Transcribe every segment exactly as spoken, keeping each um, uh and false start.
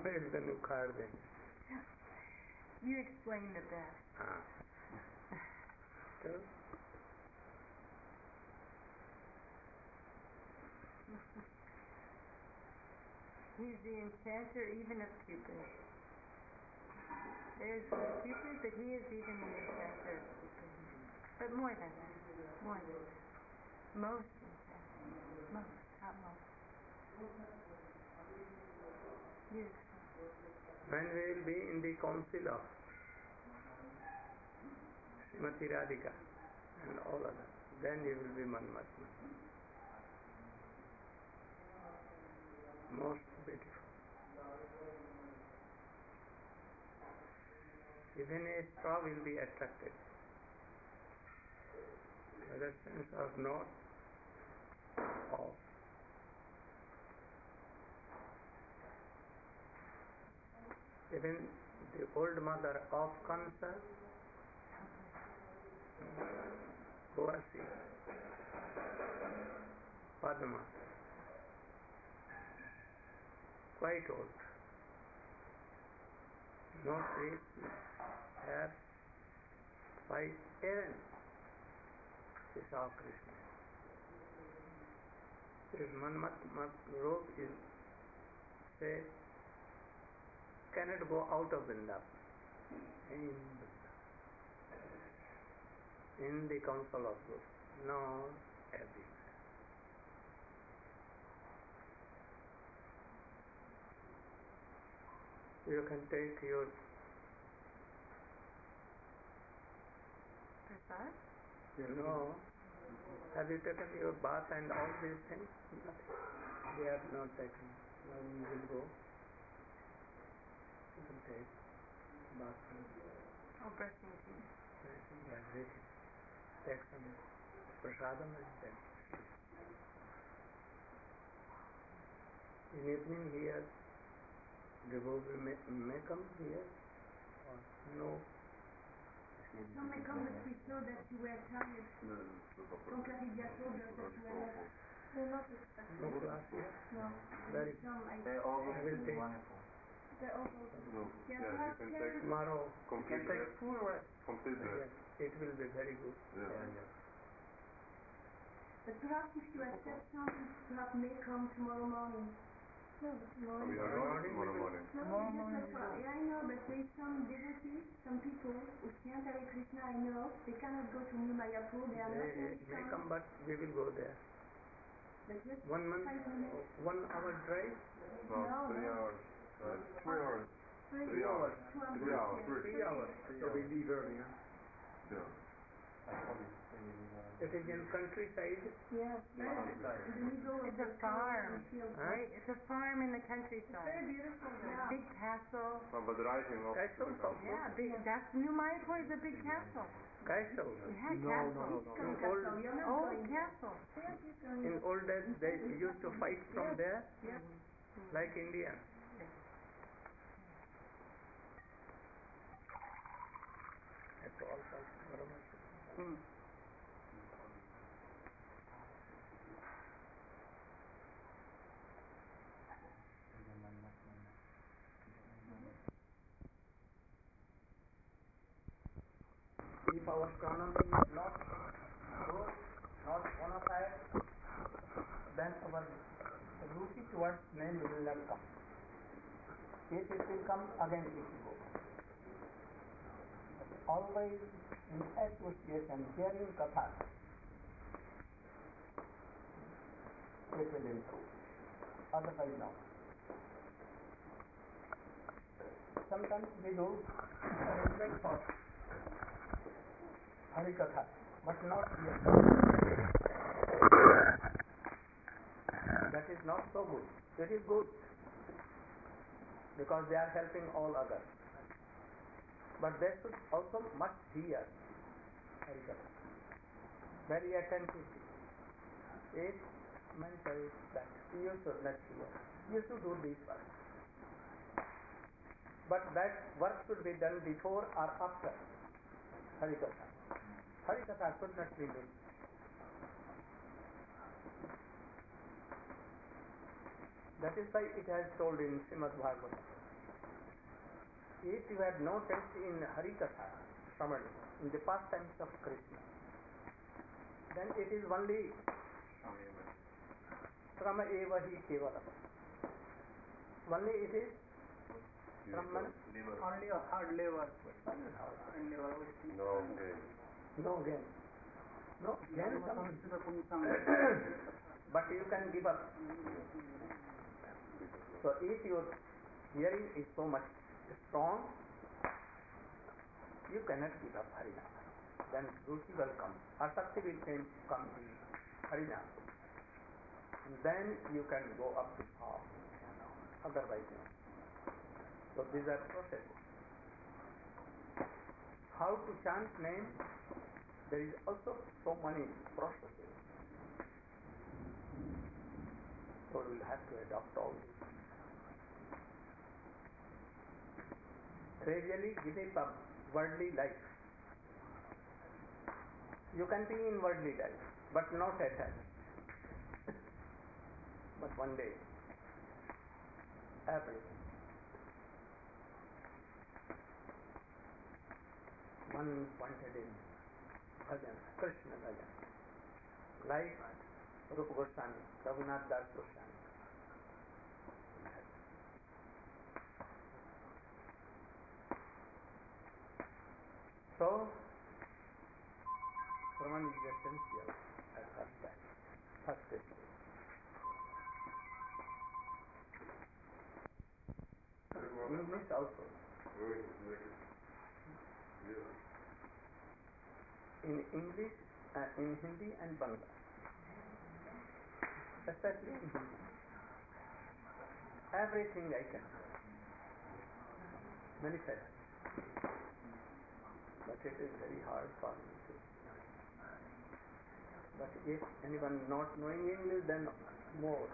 then उखाड़ देंगे. You explained it best. हाँ. तो He's the enchanter even of Cupid. There's Cupid, but he is even the enchanter of Cupid. But more than that. More than that. Most enchanter. Most. Not most. Beautiful. when we will be in the council of Srimati Radhika and all others, then you will be Manmatma. Most beautiful. Even a straw will be attracted. Whether sense or not, of even the old mother of Kansa, Bhuvasi, Padma, quite old, no face, hair, white, even she saw Krishna. His Manmat robe is, say, cannot go out of Vrindavan. In Vrindavan. In the council of Guru. No, everywhere. You can take your Prasad? you know, have you taken your bath and all these things? Nothing. They are not taken. Now you will go. You can take bath and Oh, brushing teeth. everything. Take some prasadam and then in evening here, the devotee may, may come here or no. Some may come, but we saw that you were tired. Some Claridia told us that you were not. They're not expected. No class here? No. Very Some, I They all I will take They're all over. No. Yeah, Yeah, you perhaps can Claire- take tomorrow. complete Take rest. full rest. Complete Yes, rest. it will be very good. Yeah. But perhaps if you accept some, perhaps may come tomorrow morning. No, but tomorrow We are Tomorrow going morning tomorrow we will- morning. No, Tomorrow just morning like you for, go. yeah, I know, but there is some devotees, some people who can't Hare Krishna, I know, they cannot go to New Mayapur, they are not They in may town. come, but we will go there. But just One month, five minutes. one hour drive, No, No, three no. hours. Right? Three hours. Three Three hours. Two hours. Three hours. Yeah. Three. three hours. So we leave early, huh? Yeah. It is in countryside. Yes, very, in the middle of It's the a farm. field. Huh? Right? It's a farm in the It's countryside. very beautiful, yeah. Big castle. No, but rising up Castle to the of- country. Yeah, big. That's New Mayapur is a big castle. Castle. Yeah, No, castle. no, no, no. In Castle, old, you're not Old going there. castle. Yes, you're going in there. old days, they used to fight from there, Yes. like Indians. That's all called Brahmacharya. Mm. If our astronomy is not good, not bona fide, then our ruchi towards name will not come. If it will come, again it will go. But always in association, hearing katha, it will improve. Otherwise, no. Sometimes we do arrangement for Harikatha, but not here. That is not so good. It is good because they are helping all others. But they should also must hear Harikatha very attentively. It mental that you should not hear. You should do this work. But that work should be done before or after Harikatha. Harikatha should not be missed. That is why it has told in Srimad Bhagavatam. if you have noticed in Harikatha, Samani, in the pastimes of Krishna, then it is only Srama eva hi kevala. Only it is Brahman. Only a hard labor. And labor No gain. No gain. No gain. some- But you can give up. So if your hearing is so much strong, you cannot give up Harinam. Then Ruchi will come. Asakti will come come in Harinam. And then you can go up to half. Otherwise, no. So these are processes. How to chant name? There is also so many processes. So we will have to adopt all these. Gradually give up worldly life. You can be in worldly life, but not attached. But one day, everything. One wanted in bhajan, Krishna bhajan, like Rupa Goswami, Raghunath Das Goswami. So, Brahman is essential at first time, first stage. English also. In English, uh, in Hindi and Bangla. Especially in Hindi. Everything I can say. Manifest. But it is very hard for me to. But if anyone not knowing English, then more.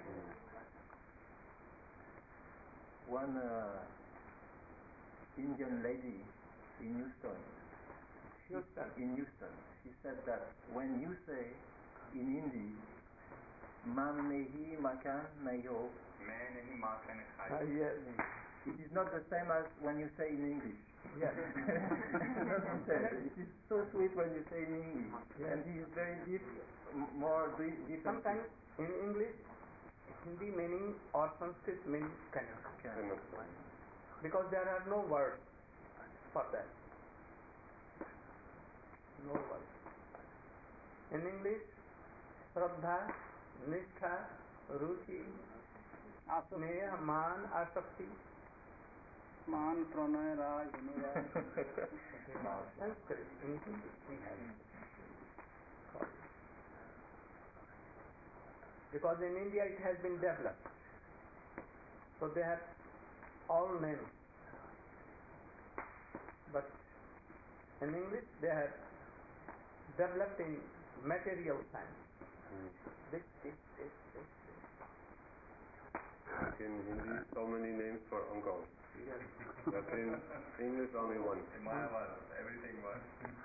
One uh, Indian lady in Houston, Houston. in Houston, she said that when you say in Hindi, "Man nahi makan nahi ho," Uh, yes. it is not the same as when you say in English. Yes. It's not the same. It is so sweet when you say in English, Yes. and it is very deep, m- more deep. deep Sometimes in English, Hindi meaning or Sanskrit meaning cannot come. Can- Because there are no words for that. No words. In English, Shraddha, Nishtha, Ruchi, Sneha, Man, Asakti. मान प्रणय राग अनुराग Sanskrit in Hindi we have. Because in India it has been developed. So they have all names. But in English they have developed in material science. This, this, this, this, this. In Hindi, so many names for uncle. But in English, only one. In Mayavad, everything was.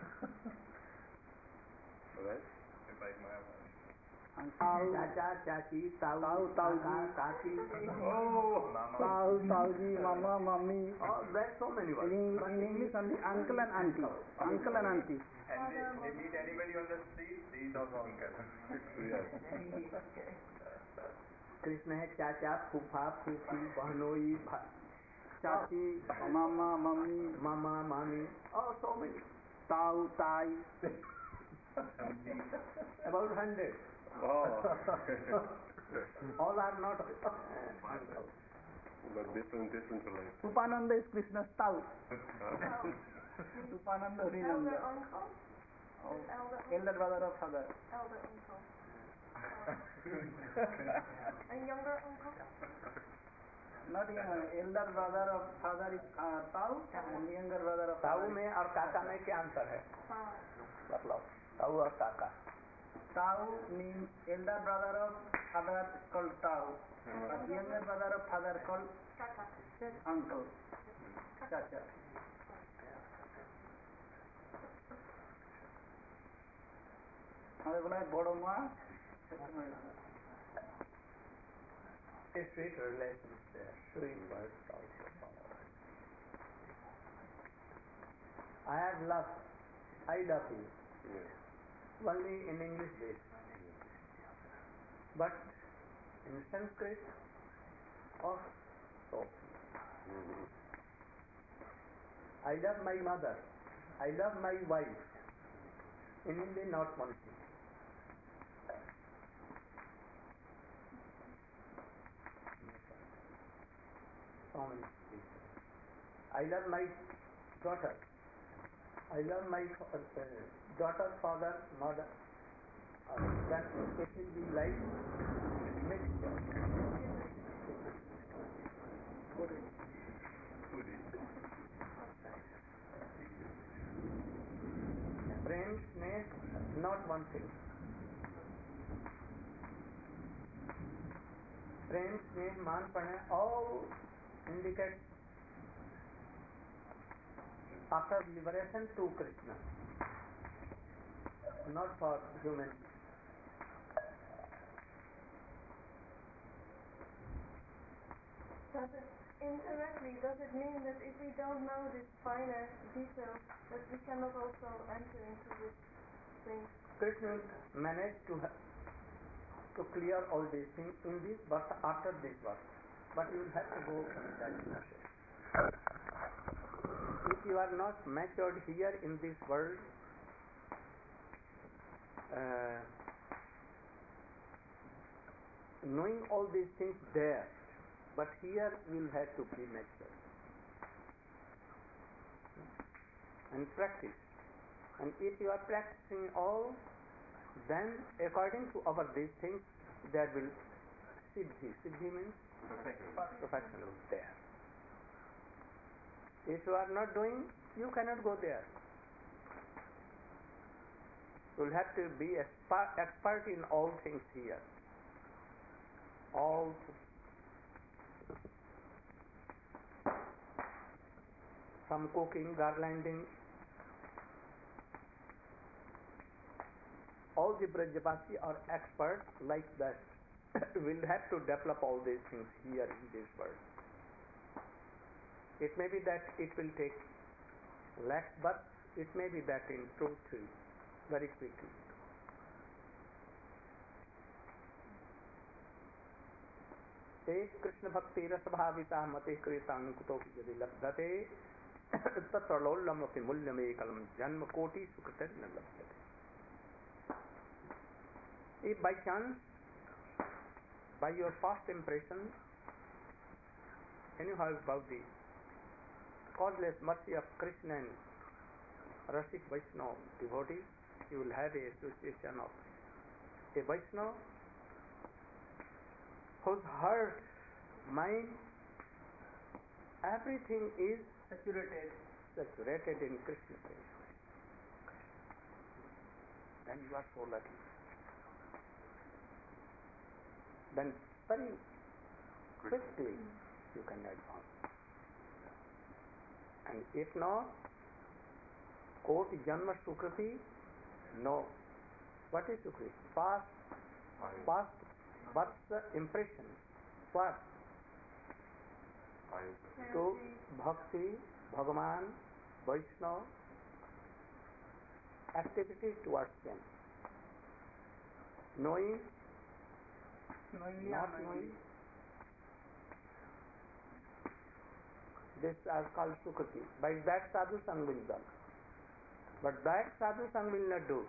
Alright? It's like Mayavad. Chacha, Chachi, Tau, Tau, Tau, Kaka, Kaki. oh Mama. Tau, Tauji, Mama, Mummy. Oh, there's so many words. In, in English only uncle and auntie. Uncle and auntie. And they, they meet anybody on the street, these also uncle. Yes. Krishna है चाचा, फूफा, फूफी, बहनोई, भा- चाची, Mama, Mummy. मामा, मामी, oh, so many. Tau, Tai. About hundred. Oh. All are not uh, uncles. But different, different relations. Upananda is Krishna's Tau. Huh? Upananda, Elder Rinanda. uncle? Oh, Elder uncle? elder brother of father. Elder uncle. And younger uncle? Not uh, elder brother of father is uh, Tau, and younger brother of ताऊ father. में और काका में क्या अंतर है? Wow. मतलब ताऊ और काका. Tau means elder brother of father called Tau, but younger brother of father called Kaka. uncle, Chacha. हमारे बोला है बड़ो माँ A sweet relation is there. Sweet words also follow. I have loved, I love you, Yes. only in English base. But in Sanskrit, oh, so. Mhm. I love my mother, I love my wife. In Hindi, not one thing. So many things. I love my daughter. I love my uh, daughter, father, mother. Uh, then it will be like mixture. Prem, sneh, not one thing. Prem, sneh, man, pranay, all indicate after liberation to Krishna, not for human. Does it, indirectly, does it mean that if we don't know this finer detail, that we cannot also enter into this thing? Krishna managed to ha- to clear all these things in this verse, after this verse, but you will have to go in that process. If you are not matured here in this world, uh, knowing all these things there, but here you will have to be matured and practice. And if you are practicing all, then according to our these things, there will siddhi. Siddhi means perfection there. If you are not doing, you cannot go there. You will have to be expert, expert in all things here. All from cooking, garlanding, all the Brajavasi are experts like that. Will have to develop all these things here in this world. It may be that it will take lakhs, but it may be that in two, three, very quickly. ते कृष्ण भक्ति रस भाविता मते कृतानुकुतो यदि लब्धते तत्प्रलोल्यमपि मूल्यमेकलम जन्म कोटि सुकृते न लभ्यते. If by chance, by your first impression, anyhow about the causeless mercy of Krishna and Rasik Vaishnava devotees, you will have a association of a Vaishnava whose heart, mind, everything is Saturated. saturated in Krishna consciousness. Then you are so lucky. Then very quickly you can advance. And if not, koti janma sukriti, no. What is sukriti? Past, past birth impression. What? To bhakti, Bhagavan, Vaishnava, activity towards them. Knowing, Knowingly not or knowing. unknowingly. This are called sukriti. By that sadhu sang will done. But that sadhu sang will not do.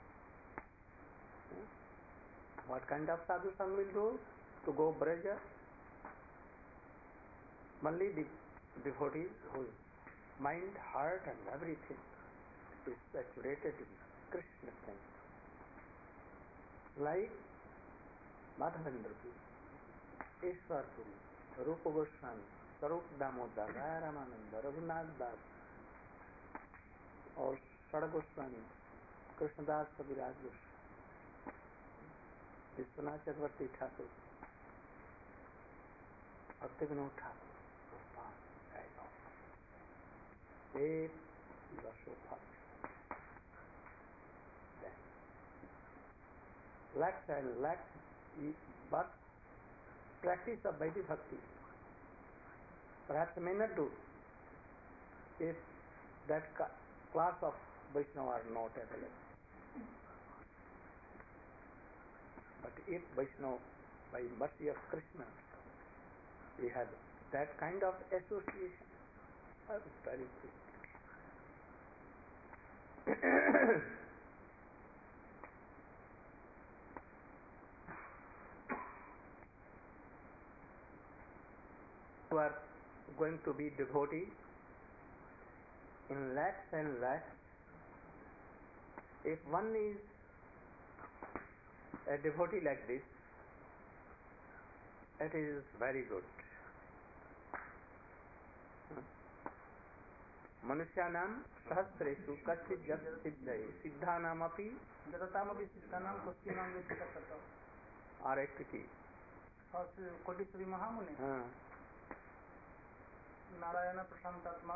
What kind of sadhu sang will do? To go Braja. Only the devotees whose mind, heart and everything is saturated in Krishna thing. Like Madhavendra Puri, Ishwar Puri, Rupa Goswami, Sarup Damodar, Raya Ramananda, Raghunath Das, or Sada Goswami, Krishnadas Kaviraj Goswami, Vishwanath Chakravarti Thakur, Bhakti Vinod Thakur, Goswami, I know. They, you are so far. Then, lakhs and lakhs, but practice of Vaidhi Bhakti perhaps may not do if that class of Vaishnava are not available. But if Vaishnava, by mercy of Krishna, we have that kind of association, that is very good. Who are going to be devotees in lakhs and lakhs. If one is a devotee like this, it is very good. मनुष्यानां सहस्रेषु कश्चित् जग सिद्धये सिद्धानामपि जगतामपि सिद्धानां कश्चिन्नां वेत्ति तत्तत्। और एक की कोटीश्वरी महामुनि हाँ नारायण प्रशांतात्मा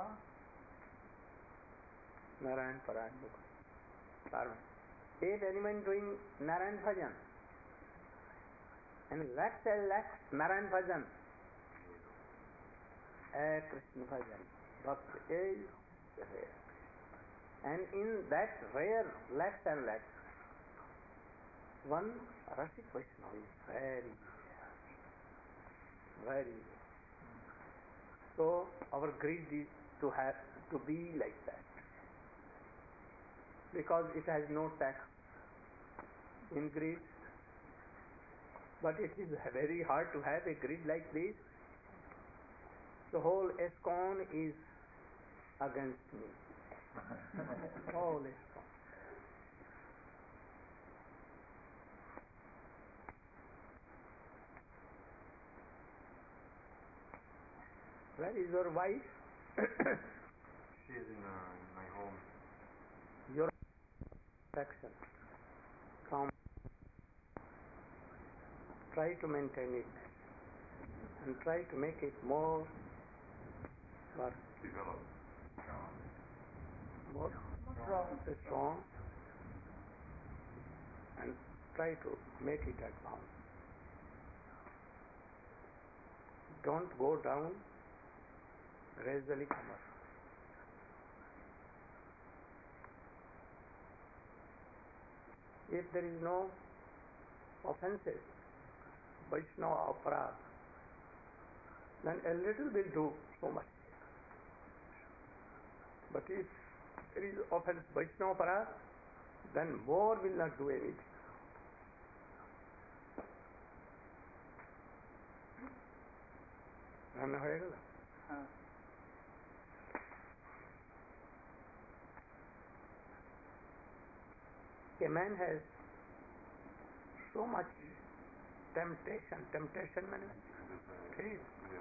नारायण परायण मुख eight element doing Narayan Bhajan and lakhs and lakhs Narayan Bhajan, a Krishna Bhajan, Bhakti is rare. And in that rare lakhs and lakhs, one Rasik Vaishnava is very, very. So our greed is to have to be like that, because it has no tax in greed. But it is very hard to have a greed like this. The whole ISKCON is against me. Whole ISKCON. Where is your wife? She is in, uh, in my home. Your affection. Come, try to maintain it and try to make it more work, Develop. more strong, strong, and try to make it advance. Don't go down, gradually come up. If there is no offenses, Vaishnava aparad, then a little will do so much. But if there is offense Vaishnava aparad, then more will not do anything. রান্না হয়ে গেল? A man has so much temptation, temptation means greed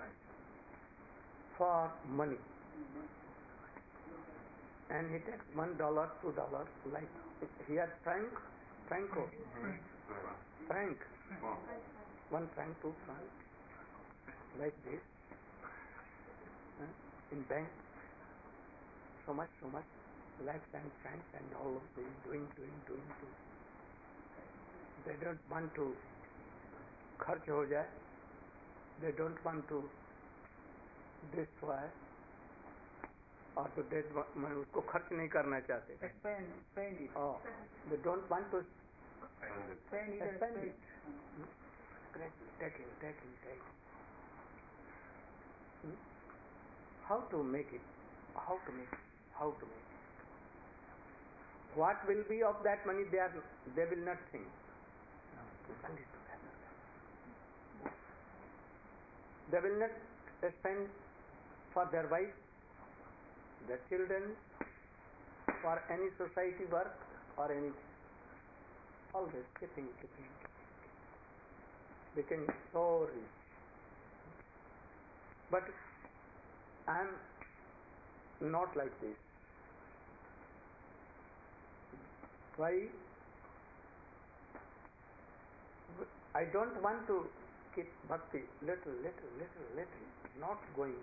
for money, and he takes one dollar, two dollars, like here franc, franco, franc, one franc, two franc, like this, uh, in bank, so much, so much, lakhs and francs and all of this, doing, doing, doing, doing. They don't want to खर्च हो जाए, they don't want to destroy, और तो they उसको खर्च नहीं करना चाहते, spend spend it, oh, they don't want to spend it, spend it, taking, taking, taking. Hmm? How to make it? How to make it? How to make it? What will be of that money? They are, they will not think. They will not spend for their wife, their children, for any society work or anything. Always keeping, keeping, becoming so rich. But I am not like this. Why? I don't want to keep bhakti little, little, little, little, not going.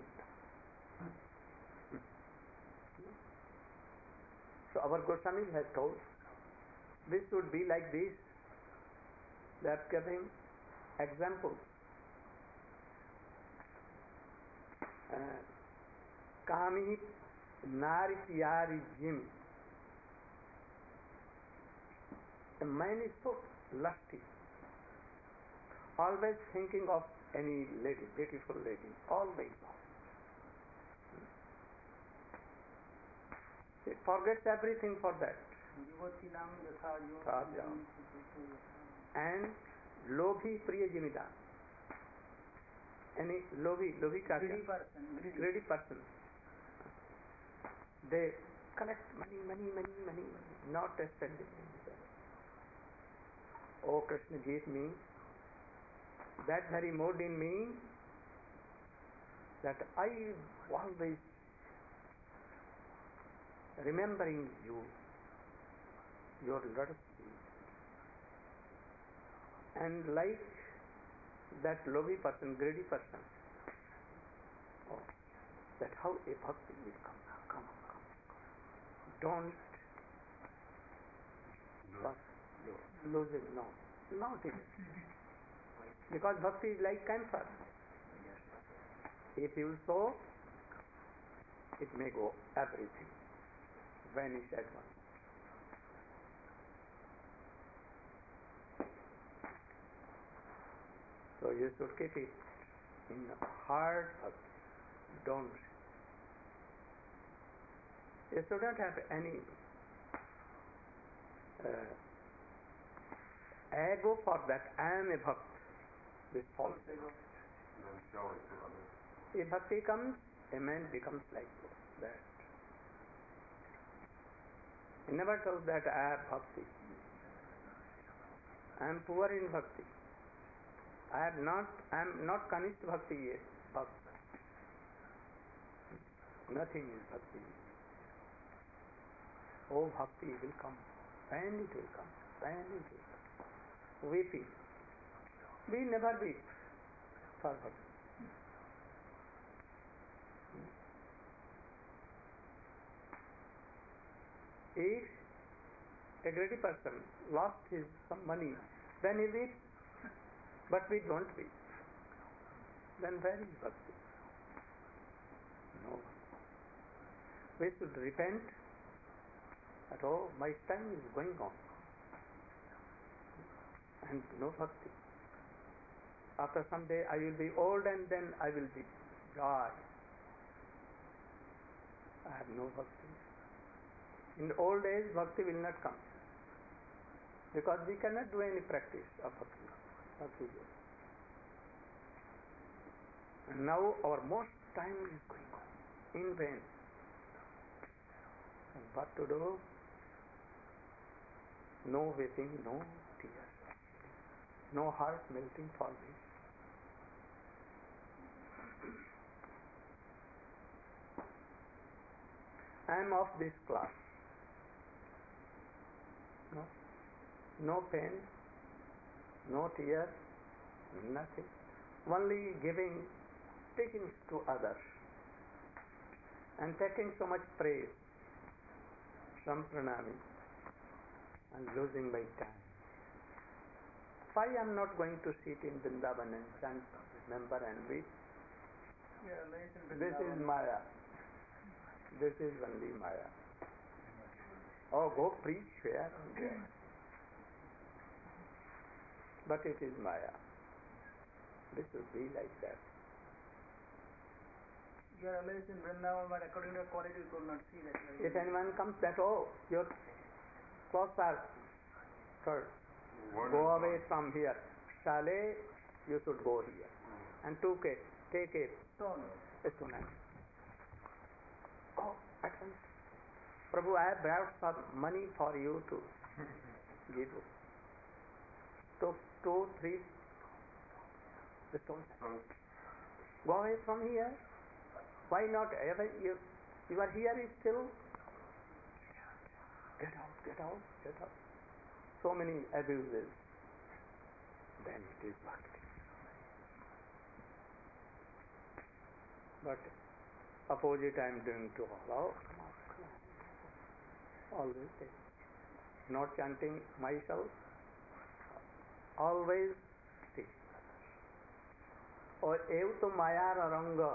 So our Goswami has told, this should be like this. They are giving examples. Kami nari pyari jim A man is so lusty, always thinking of any lady, beautiful lady, always. He forgets everything for that. And lobhi priya jimida. Any lobhi, lobhi ka Greedy person. Greedy. greedy person. They collect money, money, money, money, money, not spending. Oh Krishna, give me that very mood in me that I always remembering you, your lotus feet, and like that lobby person, greedy person, oh, that how a bhakti will come, come, come, don't no. lose it, no, not it, because bhakti is like cancer. If you sow, it may go everything, vanish at once. So you should keep it in heart of don't. You shouldn't have any uh, ego for that. I am a bhakt. This false ego. If bhakti comes, a man becomes like that. He never tells that I have bhakti. I am poor in bhakti. I am not, I am not Kanishta bhakti yet. Bhakti. Nothing is bhakti. Oh, bhakti will come. When it will come. When it will come. Weeping. We never weep for bhakti. If a greedy person lost his some money, then he weeps, but we don't weep. Then where is bhakti? No. We should repent that, oh, my time is going on, and no bhakti. After some day I will be old and then I will be die. I have no bhakti. In old age, bhakti will not come, because we cannot do any practice of bhakti. bhakti. And now our most time is going on in vain. And what to do? No weeping, no tears, no heart melting for this. I am of this class. No, no pain, no tears, nothing. Only giving, taking to others, and taking so much praise, some pranami, and losing my time. Why I am not going to sit in Vrindavan and chant, remember and weep? Yeah, This is Maya. This is only Maya. Oh, go preach here and there. But it is Maya. This should be like that. You are always in Vrindavan, but according to the quality you could not see that. If anyone comes that, oh, your clothes are skirt, go away from here. Shale, you should go here. And took it, take it. Stone. A stone. Oh, at once. Prabhu, I have brought some money for you to give you. Took two, three stones. Go away from here. Why not? Ever you, you are here still. Get out, get out, get out. So many abuses. Then it is bhakti. But opposite I am doing to all. Oh, come on, come on. Always say. Not chanting myself. Always stay. Or ev to maya ranga.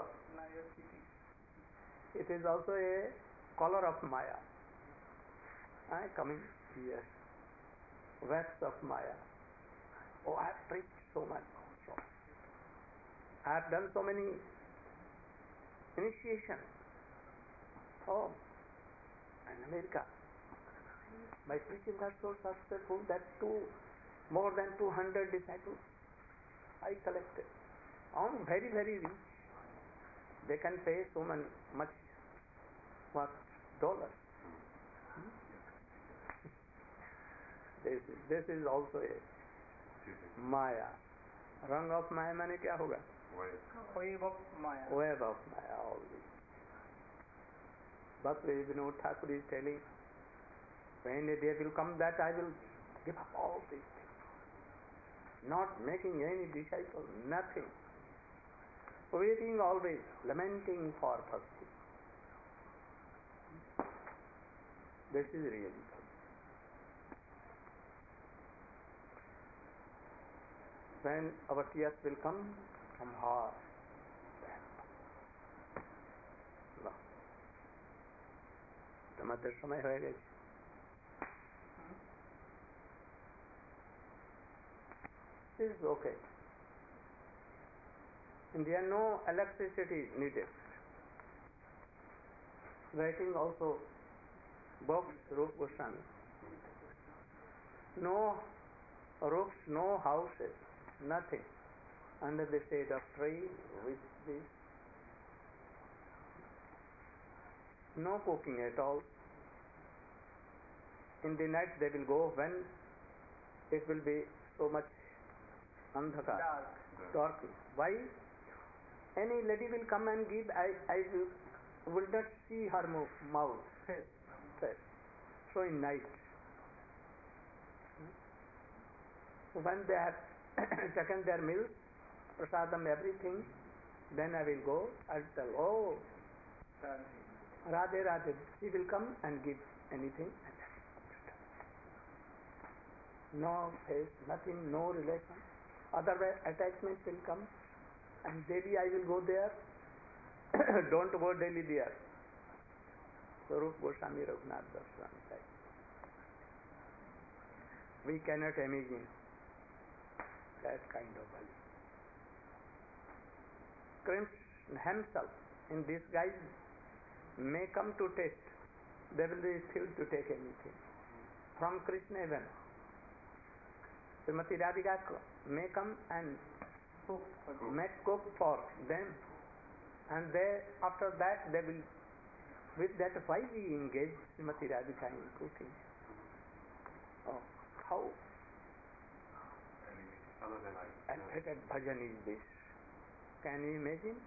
It is also a color of Maya. I coming here. webs of Maya. Oh, I have preached so much. So, I have done so many initiations. Oh, in America, my preaching was so successful that two, more than two hundred disciples I collected. Oh, very, very rich. They can pay so much, much what, dollars. Hmm? This is, this is also a Maya. Rang of Maya माने क्या होगा? Wave of Maya. Wave of Maya, all this. But Vinod Thakur is telling, when a day will come that I will give up all these things. Not making any disciple, nothing. Waiting always, lamenting for bhakti. This is really good. When our tears will come from heart, no. তোমাদের সময় হয়ে গেছে। This is okay. And there are no electricity needed. Writing also books, Rupa Goswami. No roofs, no houses, nothing. Under the shade of tree with this. No cooking at all. In the night they will go when it will be so much andhakar, Dark. dark. Why? Any lady will come and give, I, I will, will not see her mo- mouth. Face. Face. So in night. So when they have taken their meals, prasadam, everything, then I will go, I will tell, oh, Radhe Radhe, she will come and give anything. No face, nothing, no relation. Otherwise attachment will come and daily I will go there. Don't go daily there. Swarup Goswami Raghunath Goswami said. We cannot imagine that kind of bali. Krishna himself in disguise may come to test. They will refuse to take anything from Krishna even. Srimati Radhika may come and Cook. make cook for them, and they after that they will with that why we engage Srimati Radhika in cooking. Oh, how elevated bhajan is this? Can you imagine?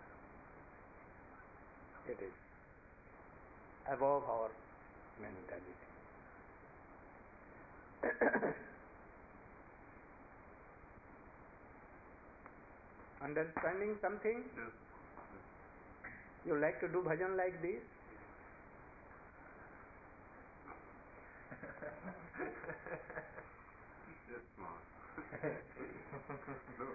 It is above our mentality. Understanding something? Yes. You like to do bhajan like this? Yes, ma'am. No.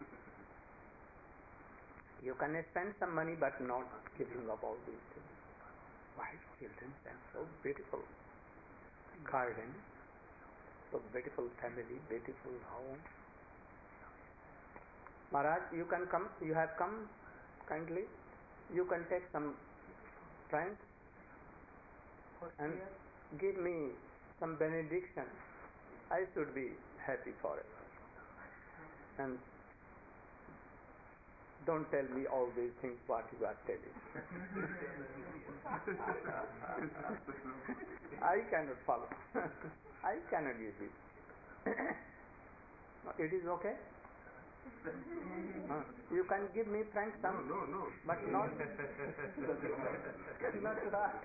You can spend some money but not giving up all these things. Wife, children, and so beautiful garden, so beautiful family, beautiful home. Maharaj, you can come, you have come kindly, you can take some friends and give me some benediction. I should be happy for it. And don't tell me all these things what you are telling. I cannot follow. I cannot give it. It is okay? Uh, you can give me frank some, No, no, no. but not not that.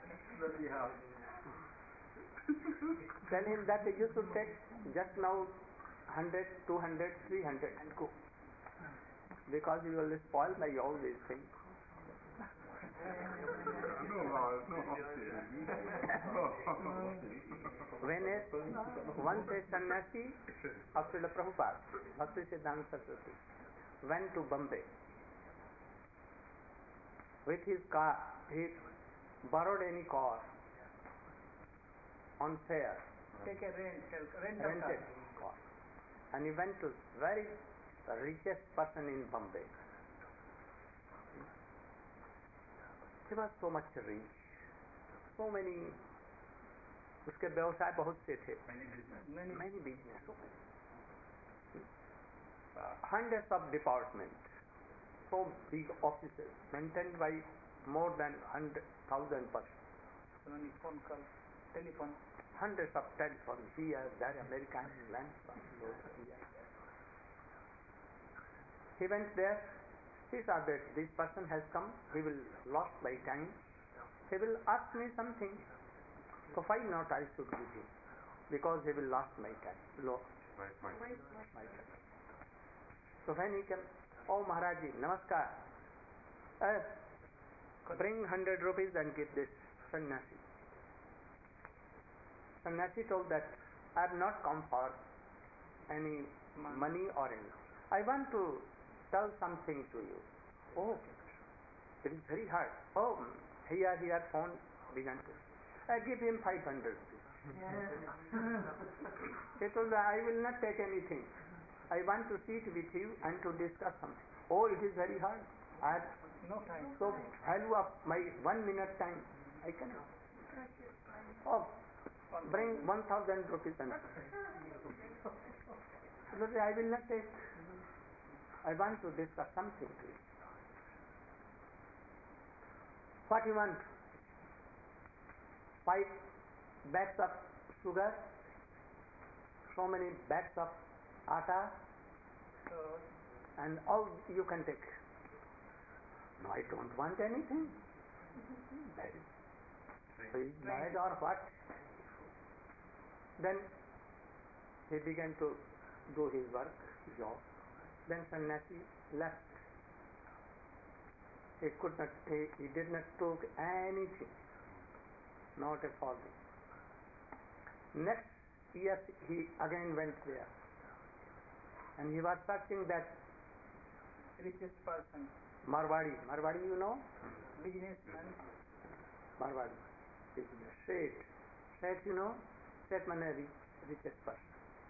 Tell him that you should take just now hundred, two hundred, three hundred and go. Because you will spoil my all these things. No, Lord, no. When a, once a sannyasi of Srila Prabhupada, Bhakti Siddhanta Saraswati, went to Bombay with his car. He borrowed any car on fare take a rent, rent a rented car. And he went to very richest person in Bombay. He was so much rich, so many, उसके व्यवसाय बहुत से थे, many many business, so many. Uh, hundreds of departments, so big offices maintained by more than hundred thousand persons. so many phone calls, telephone. Hundreds of telephones here, there, American lands. He went there. He saw that this person has come. He will lost my time. He will ask me something. So why not I should give him? Because he will lost my time. Lo- Right, right. my time. So when he came, oh Maharaji, Namaskar. Uh, bring hundred rupees and give this sannyasi. Sannyasi told that I have not come for any money or anything. I want to tell something to you. Oh, it is very hard. Oh, here, here, phone began to. I give him five hundred rupees. He told, I will not take anything. I want to sit with you and to discuss something. Oh, it is very hard. I have No time. so value of my one minute time. I cannot. Oh, bring one thousand rupees and Lord, I will not take. I want to discuss something to you. What you want? Five bags of sugar, so many bags of atta, So and all you can take. No, I don't want anything. That is, so he is mad or what? Then he began to do his work, job. Then sannyasi left. He could not, he, he did not took anything, not a farthing. Next year he again went there, and he was searching that richest person, Marwadi. Marwadi, you know? businessman, Marwadi. Business. Seth. Seth, you know? Seth means rich, richest person.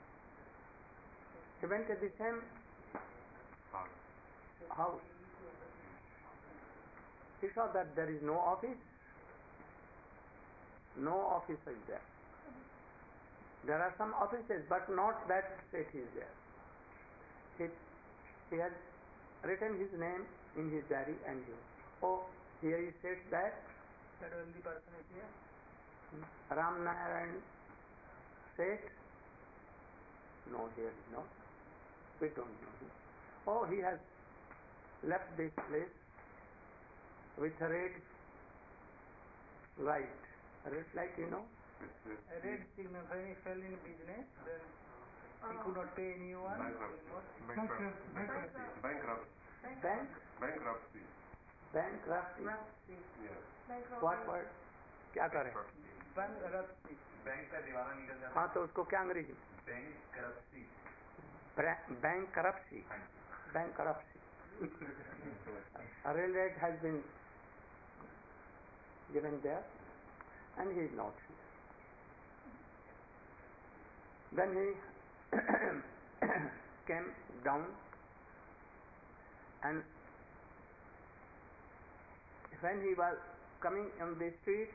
He went to the same house. He saw that there is no office. No office is there. There are some offices, but not that Seth is there. He, he has written his name in his diary and he, oh, here he says that that only person is here. Ram Narayan Seth. No, here is not. We don't know him. Oh, he has left this place with a red light. Red light, you know? A red signal when he fell in business, then he could not pay anyone anymore. Bankrupt. Bankruptcy. Bankruptcy. Bank, Bankruptcy. bankruptcy. Yes. What word? क्या करें? Bankruptcy. Bank का दीवाना निकल जाता हाँ तो उसको क्या अंग्रेजी? Bank corruption bank corruption. Bank corruption. A rail rate has been given there, and he is not here. Then he came down, and when he was coming on the street,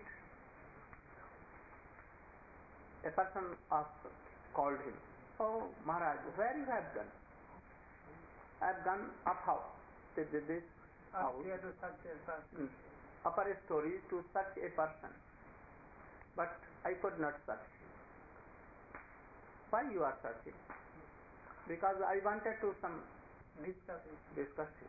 a person asked, called him, "Oh, Maharaj, where you have gone?" "I have gone up house, this, this house, Up here to such a person. mm, upper story to such a person, but I could not search him." "Why you are searching?" "Because I wanted to some Discuss it. discuss him."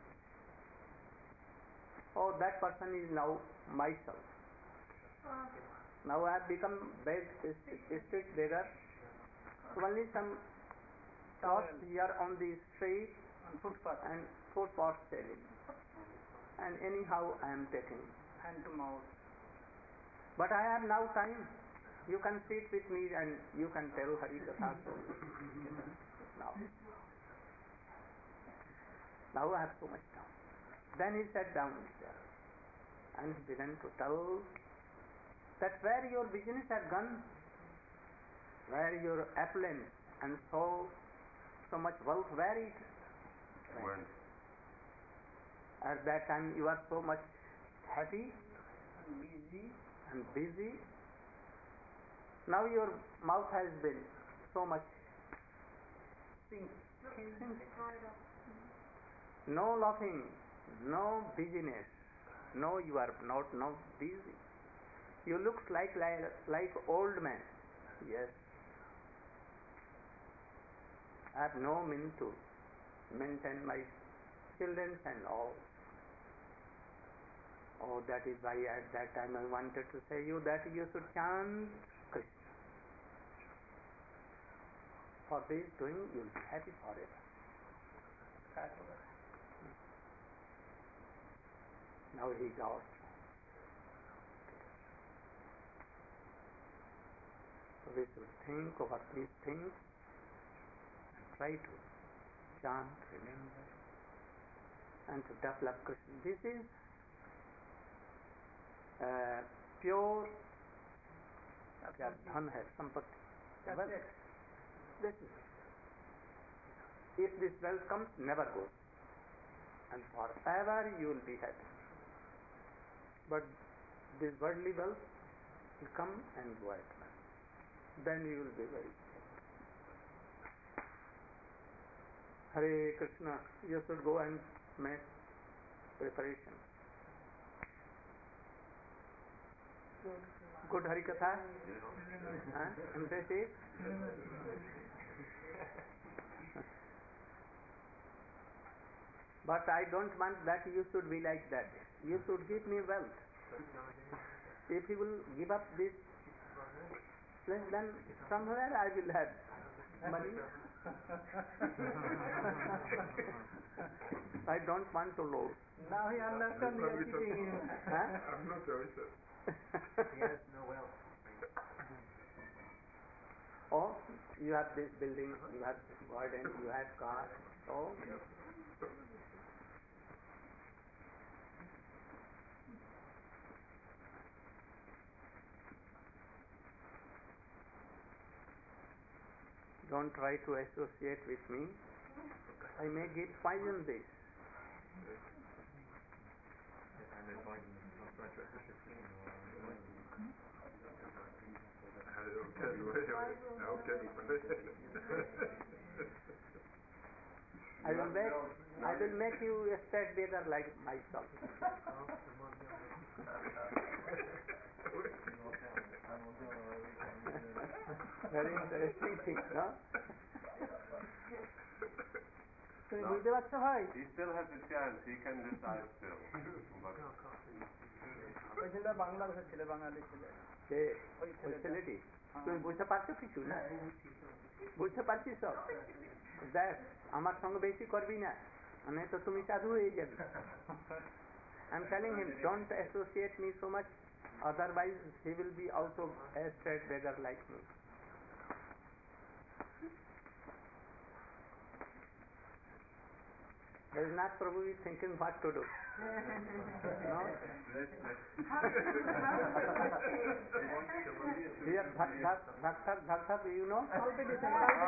"Oh, that person is now myself. Now I have become beg, street beggar. Only some clothes here on the street On footpath, and footpath selling. And anyhow I am taking. hand to mouth. But I have now time. You can sit with me and you can tell Hari Katha. Now. Now I have so much time. Then he sat down there and he began to tell that where your business had gone, where your affluence and so so much wealth, where it When? at that time you are so much happy busy. and busy. Now your mouth has been so much Think. Dried up. no laughing, no busyness. No, you are not not busy. You look like like, like old man. Yes. I have no means to maintain my children and all. Oh, that is why at that time I wanted to say you that you should chant Krishna. For this doing you will be happy forever. Now he got. So we should think over these things and try to chant, remember, and to develop Krishna. This is uh, pure क्या धन है संपत्ति. That's Wealth. it. This is it. If this wealth comes, never goes, and forever you will be happy. But this worldly wealth will come and go at once. Then you will be very sad. Hare Krishna, you should go and make preparation. Good Hari Katha? Huh? Impressive? But I don't want that you should be like that. You should give me wealth. If you will give up this place, then somewhere I will have money. I don't want to lose. Now he understands you are cheating him. Huh? I'm not choices. He has no wealth. Oh, you have this building, you have this garden, you have car. Oh, don't try to associate with me. I may give poison this. I will make I will make you a state beggar like myself. Very interesting thing, no? তুমি বুঝতে পারছো ভাই? He still has a chance. He can decide still. But ওই ছেলেটা বাংলাদেশের ছেলে, বাঙালি ছেলে। সে ওই ওই ছেলেটা। ছেলেটি তুমি বুঝতে পারছো কিছু না? বুঝতে পারছিস সব? দেখ আমার সঙ্গে বেশি করবি না, মানে তো তুমি সাধু হয়ে যাবে। I'm telling him, don't associate me so much, otherwise he will be also a straight beggar like me. Rajnath Prabhu is thinking what to do. No? Here, Dhak Dhak, Dhak Dhak, Dhak Dhak, you know? Competition,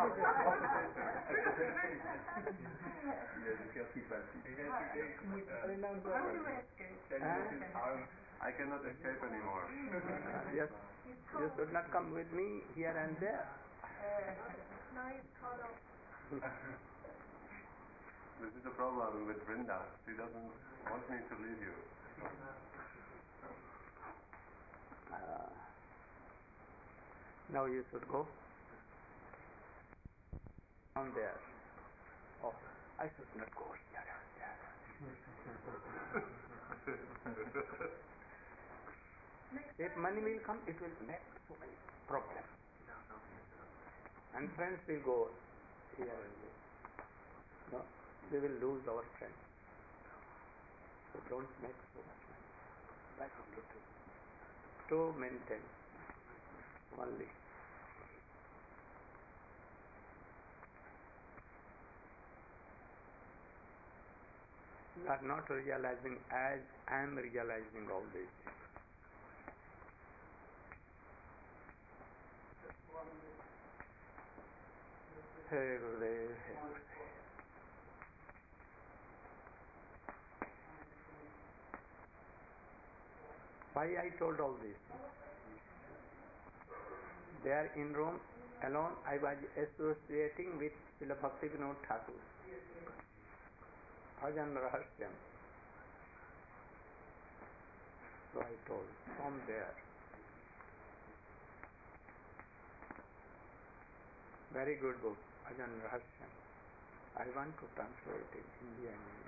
I cannot escape anymore. Uh, yes, you should not come with me here and there. Now he's caught up. This is the problem with Vrinda. She doesn't want me to leave you. Uh, now you should go down there. Oh, I should not go here and there. If money will come, it will make so many problems. And friends will go here and there. No, we will lose our friends. So don't make so much money. That only to, to maintain only. You are not realizing as I am realizing all these things. Hare Gurudev. Why I told all this? There in Rome alone I was associating with Srila Bhaktivinoda Thakur. Bhajan Rahasyam. So I told from there. Very good book, Bhajan Rahasyam. I want to translate it in Hindi and English.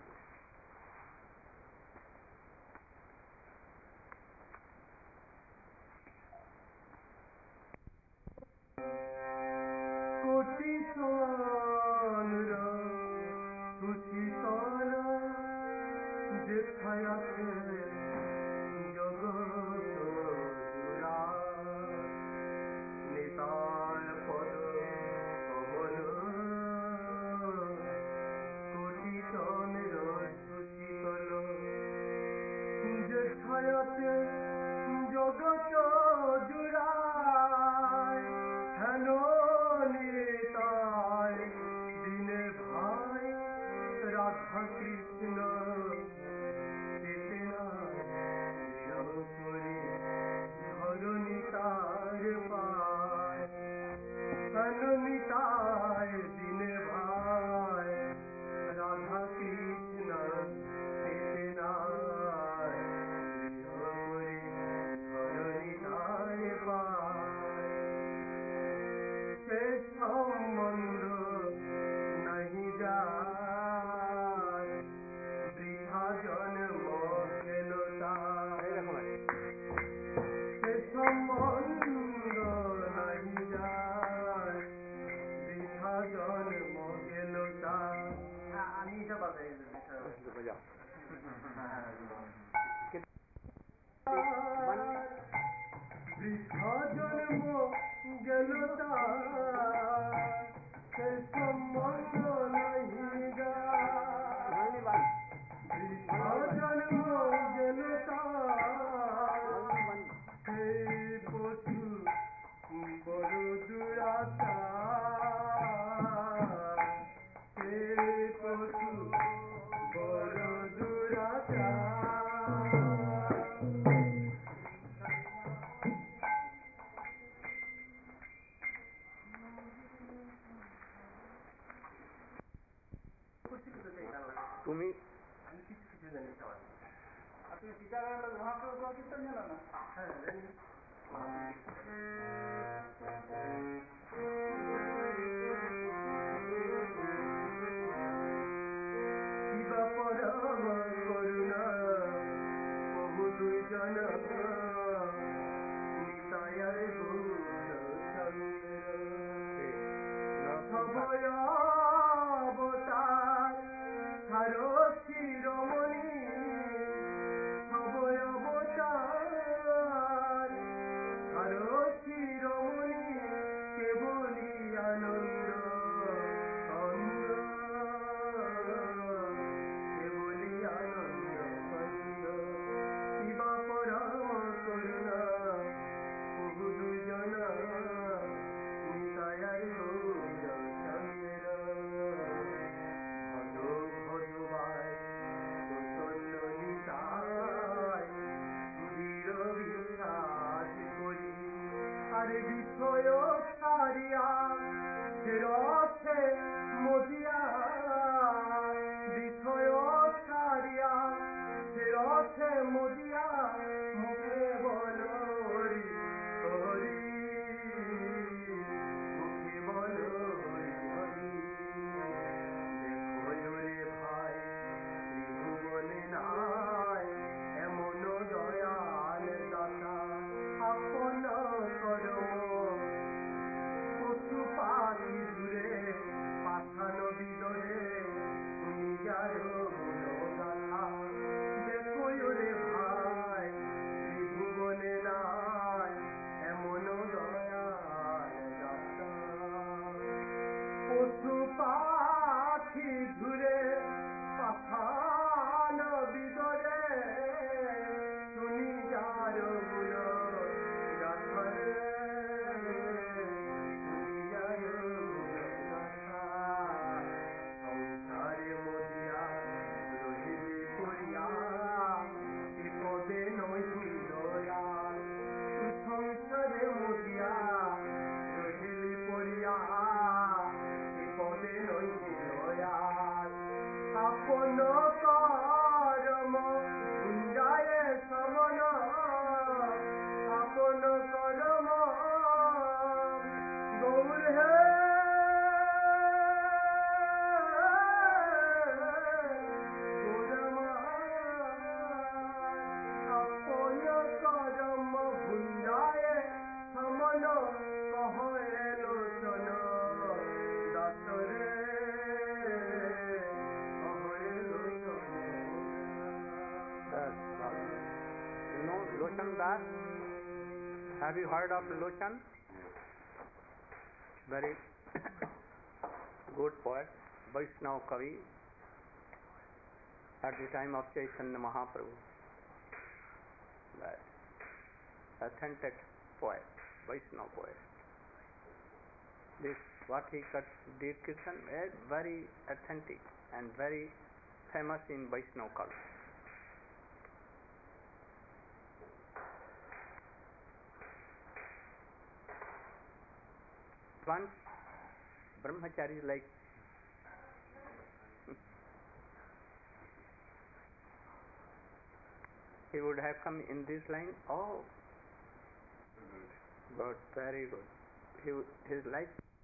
তুমি আমি কিছু কিছু জানি সবাই আপনি সীতারাম মহাপ্রভু কীর্তন জানো না? হ্যাঁ জানি। শিবা পরম করুণা বহু দুইজন নিতায়ার গৌর চন্দ্র অবতার হারো শিরোমণি সবয় অবতার হারো শিরোমণি কেবলি আনন্দ চন্দ্র কেবলি আনন্দ চন্দ্র শিবা পরম করুণা বহু দুজন নিতায়ার গৌর চন্দ্র আরে বিষয় ছাড়িয়া রথে মজিয়া বিষয় ছাড়িয়া রথে মজিয়া মুখে বলরি হরি মুখে বলরি হরি দেখো রে ভাই ত্রিভুবনে নাই এমন দয়াল দাতা আপন করম পশু পাখি দূরে পাঠানো বিদরে নিজার গাথা দেখো রে ভাই ত্রিভুবনে নাই এমন দয়াল দাতা পশু পাখি দূরে পাঠানো বিদরে শুনি যার গুণ গাথা শুনি যার গুণ গাথা Huh? Have you heard of Lochan? Very good poet, Vaishnava Kavi, at the time of Chaitanya Mahaprabhu. That authentic poet, Vaishnava poet. This, what he cut, did Kirtan, is very authentic and very famous in Vaishnava culture. Once brahmachari like he would have come in this line. Oh, good, very good. He, his life